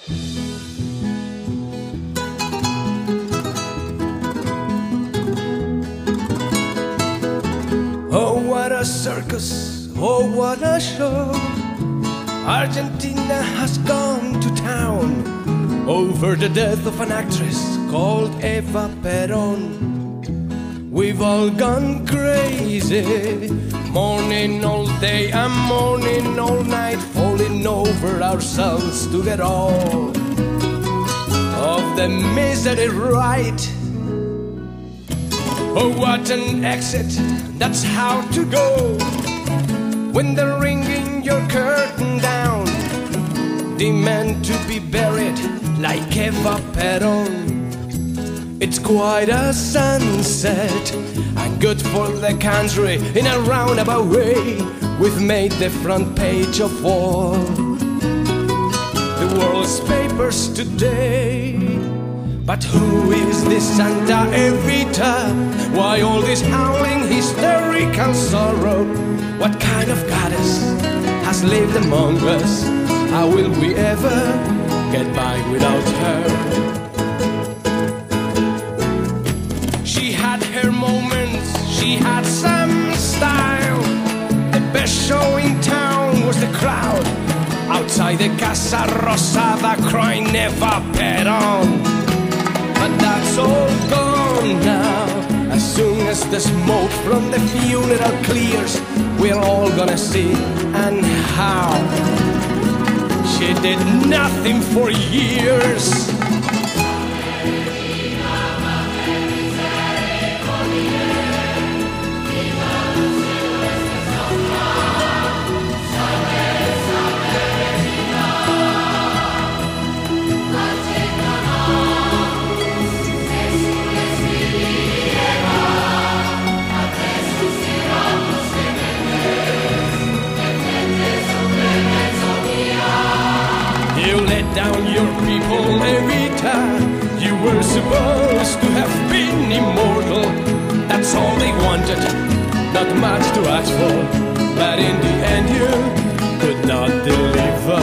Oh, what a circus, oh, what a show. Argentina has gone to town over the death of an actress called Eva Perón. We've all gone crazy, mourning all day and mourning all night, falling over ourselves to get all of the misery right. Oh, what an exit, that's how to go when they're ringing your curtain down. Demand to be buried like Eva Perón. It's quite a sunset and good for the country. In a roundabout way, we've made the front page of all the world's papers today. But who is this Santa Evita? Why all this howling, hysterical sorrow? What kind of goddess has lived among us? How will we ever get by without her? She had her moments, she had some style. The best show in town was the crowd outside the Casa Rosada crying Eva Perón. But that's all gone now. As soon as the smoke from the funeral clears, we're all gonna see and how she did nothing for years. You let down your people, Evita. You were supposed to have been immortal. That's all they wanted, not much to ask for. But in the end you could not deliver.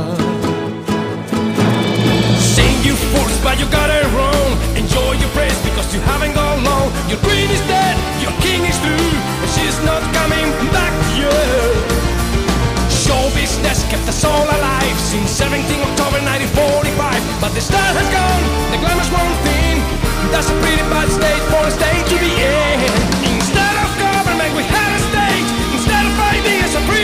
Saying you forced, but you got it wrong. Enjoy your praise because you haven't gone long. Your queen is dead, your king is through, and she's not coming back yet. Show business kept us all alive since 17 October 1945. But the star has gone, the glamour's one thing. That's a pretty bad state for a state to be in. Instead of government we had a state. Instead of ideas of freedom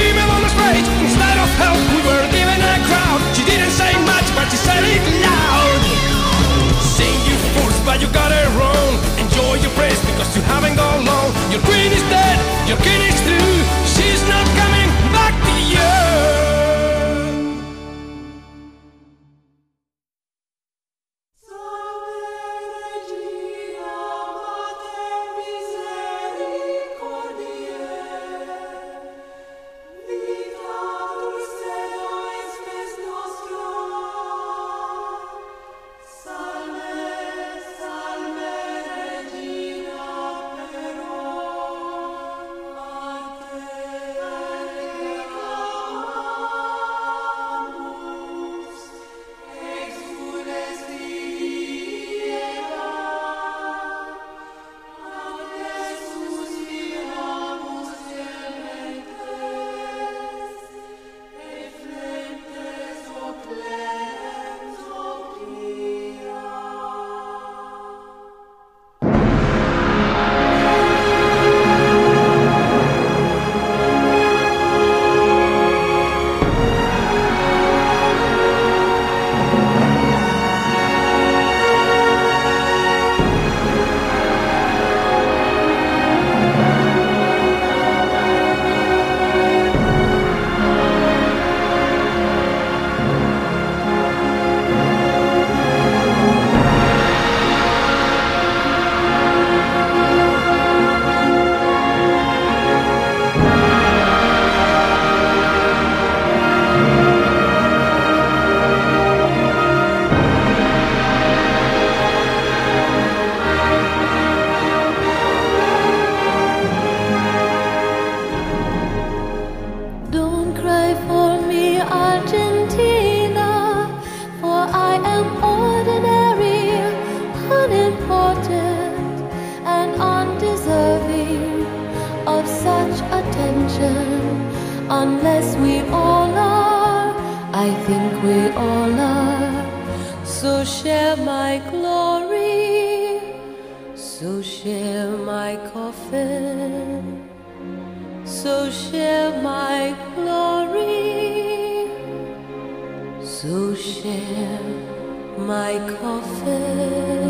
unless we all are. I think we all are. So share my glory, so share my coffin, so share my glory, so share my coffin.